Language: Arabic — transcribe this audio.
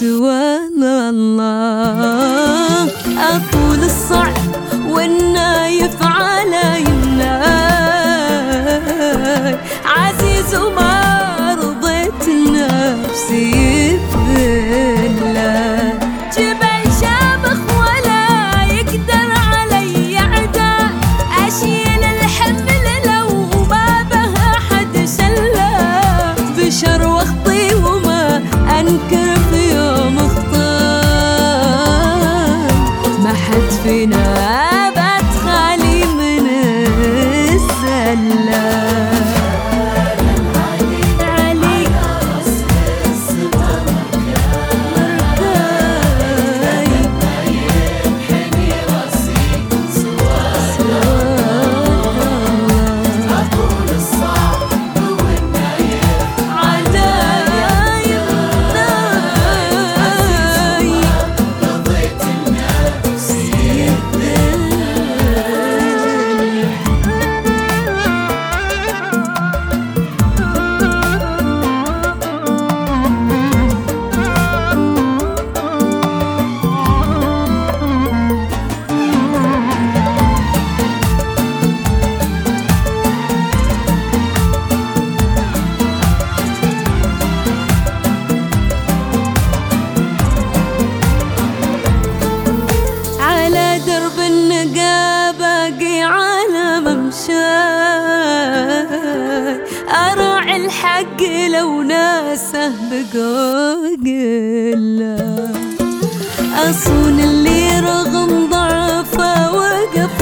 سوى الله. أطول الصعب والنايف على يمناي، عزيز وما رضيت نفسي يذله. جبل شامخ ولا يقدر علي عدا، أشيل الحمل لو ما به حد شله. بشر واخطي وما أنكر في يوم اخطاي، ما حد فينا بات خالي من الزلة. درب النقا باقي على ممشاي، أراعي الحق لو ناسه بقوله. أصون اللي رغم ضعفه وقف